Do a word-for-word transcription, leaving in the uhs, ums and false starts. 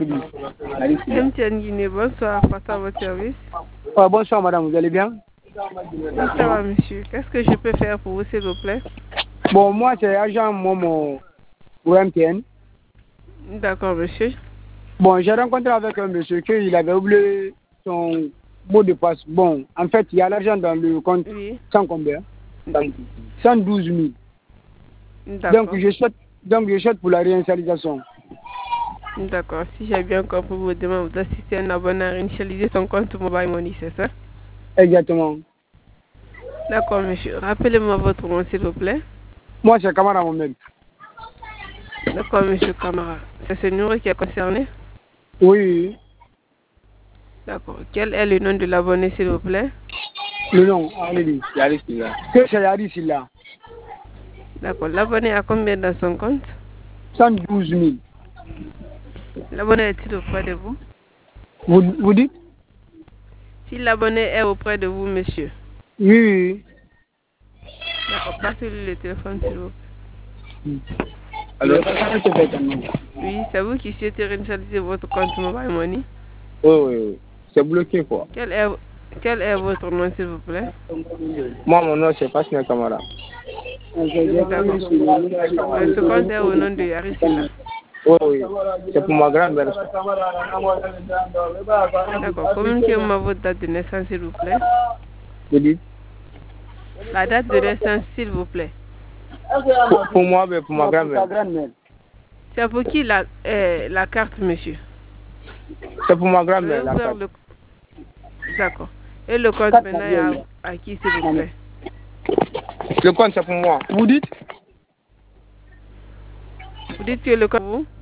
M T N Guinée, bonsoir, Fata à votre service. Oh, bonsoir madame, vous allez bien? Ça va monsieur, qu'est-ce que je peux faire pour vous s'il vous plaît? Bon, moi c'est agent Momo pour M T N. D'accord monsieur. Bon, j'ai rencontré avec un monsieur qu'il avait oublié son mot de passe. Bon, en fait, il y a l'argent dans le compte. Oui. Sans combien? cent douze mille. Donc je souhaite, donc je souhaite pour la réinitialisation. D'accord, si j'ai bien compris vos demandes, vous assistez un abonné à réinitialiser son compte Mobile Money, c'est ça? Exactement. D'accord monsieur, rappelez-moi votre nom s'il vous plaît. Moi c'est Kamara Mohamed. D'accord monsieur Kamara, c'est ce numéro qui est concerné? Oui. D'accord, quel est le nom de l'abonné s'il vous plaît? Le nom, allez-y. Yaris Silla. Que c'est Yaris Silla. D'accord, l'abonné a combien dans son compte? cent douze mille. L'abonné est-il auprès de vous? Vous, vous dites? Si l'abonné est auprès de vous, monsieur. Oui, oui. D'accord, passez-lui le téléphone, s'il vous plaît. Alors, oui, c'est vous qui souhaitez réinitialiser votre compte Mobile Money? Oui, oui, oui. C'est bloqué, quoi. Quel est, quel est votre nom, s'il vous plaît? Moi, mon nom, c'est Fasna Kamara. D'accord. Ce compte est au nom de Yaris Silla. Oui, oui. C'est pour ma grand-mère. D'accord. Communiquez-moi votre date de naissance, s'il vous plaît. Vous dites? La date de naissance, s'il vous plaît. Pour, pour moi, mais pour ma grand-mère. C'est pour qui la, euh, la carte, monsieur? C'est pour ma grand-mère, la carte. Le... D'accord. Et le compte maintenant est à, à qui, s'il vous plaît? Le compte, c'est pour moi. Vous dites? Vous dites que le compte vous?